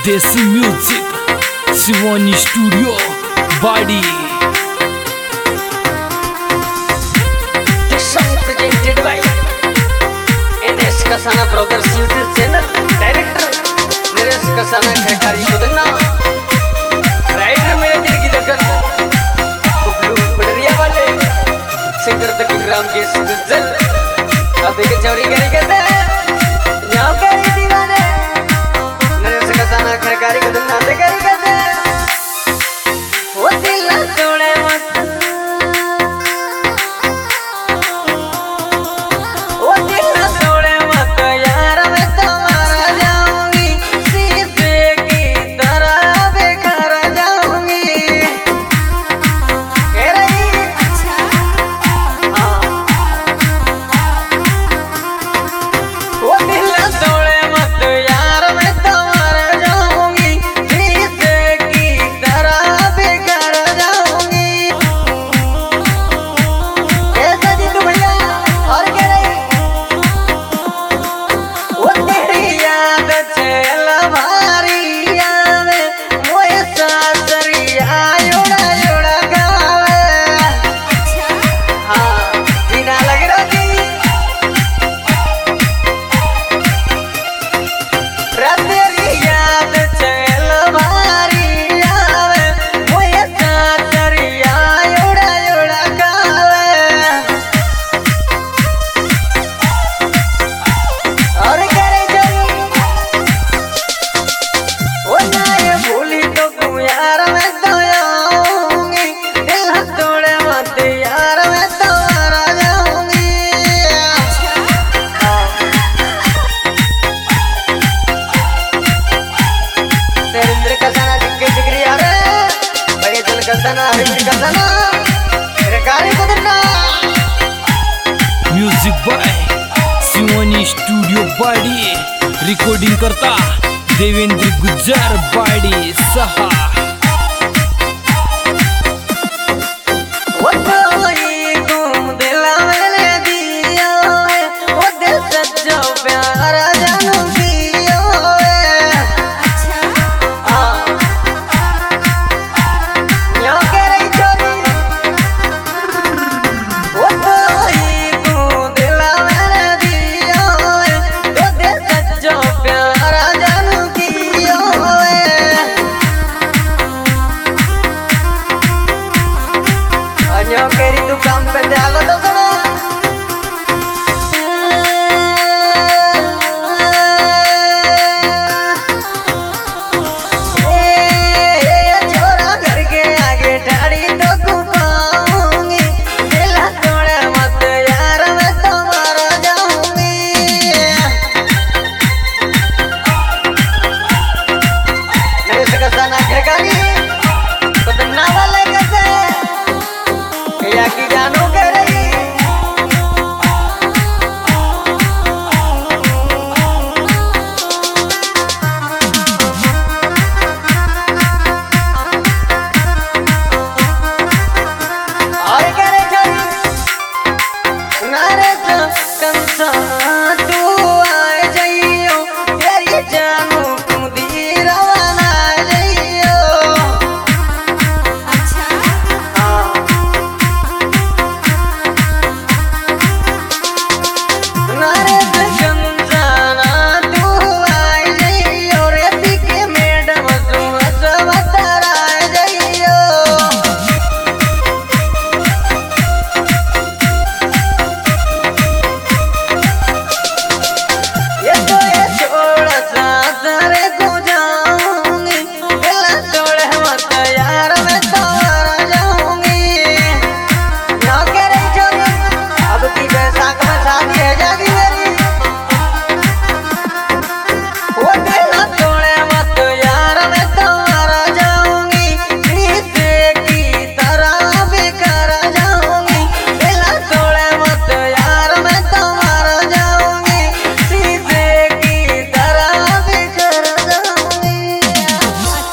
देसी music Shivani studio Badi presented by NS Kasana Brothers YouTube channel. Director Naresh Kasana Kharkari Khudna, writer मेरे दिल की धड़कन कुबलू पडरिया वाले, सिंगर तकिराम के सुजल अब एक चोरी करी करते यहाँ करी दीवाने नरेश कसाना खरकारी खुदना से करी करते वो दिल तोड़े मत music by Shivani studio Badi recording करता देवेंद्र गुज्जर बाड़ी सहा Gani